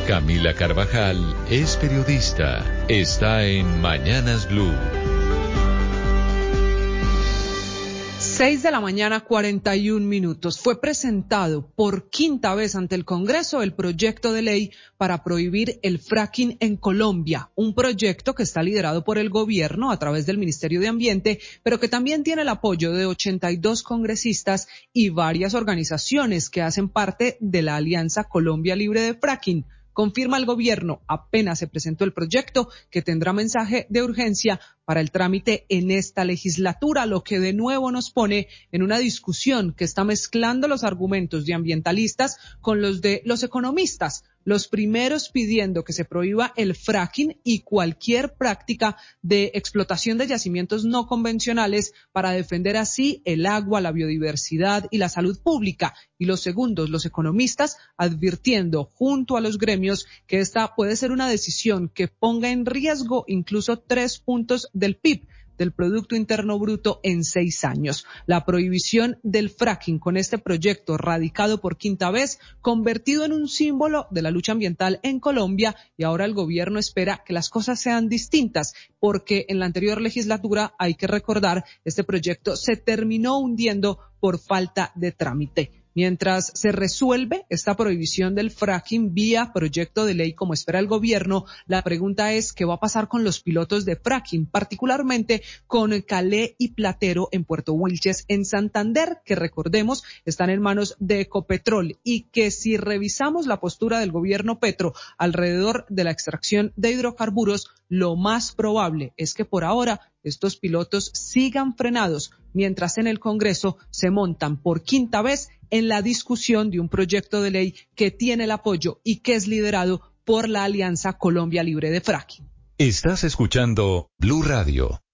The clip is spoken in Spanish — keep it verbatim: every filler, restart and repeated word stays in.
Camila Carvajal es periodista. Está en Mañanas Blue. Seis de la mañana, cuarenta y un minutos. Fue presentado por quinta vez ante el Congreso el proyecto de ley para prohibir el fracking en Colombia. Un proyecto que está liderado por el gobierno a través del Ministerio de Ambiente, pero que también tiene el apoyo de ochenta y dos congresistas y varias organizaciones que hacen parte de la Alianza Colombia Libre de Fracking. Confirma el gobierno, apenas se presentó el proyecto, que tendrá mensaje de urgencia para el trámite en esta legislatura, lo que de nuevo nos pone en una discusión que está mezclando los argumentos de ambientalistas con los de los economistas, los primeros pidiendo que se prohíba el fracking y cualquier práctica de explotación de yacimientos no convencionales para defender así el agua, la biodiversidad y la salud pública, y los segundos, los economistas, advirtiendo junto a los gremios que esta puede ser una decisión que ponga en riesgo incluso tres puntos del P I B, del Producto Interno Bruto, en seis años. La prohibición del fracking con este proyecto radicado por quinta vez, convertido en un símbolo de la lucha ambiental en Colombia, y ahora el gobierno espera que las cosas sean distintas, porque en la anterior legislatura, hay que recordar, este proyecto se terminó hundiendo por falta de trámite. Mientras se resuelve esta prohibición del fracking vía proyecto de ley como espera el gobierno, la pregunta es ¿qué va a pasar con los pilotos de fracking? Particularmente con Calé y Platero en Puerto Wilches, en Santander, que recordemos están en manos de Ecopetrol, y que si revisamos la postura del gobierno Petro alrededor de la extracción de hidrocarburos, lo más probable es que por ahora estos pilotos sigan frenados, mientras en el Congreso se montan por quinta vez en la discusión de un proyecto de ley que tiene el apoyo y que es liderado por la Alianza Colombia Libre de Fracking. Estás escuchando Blue Radio.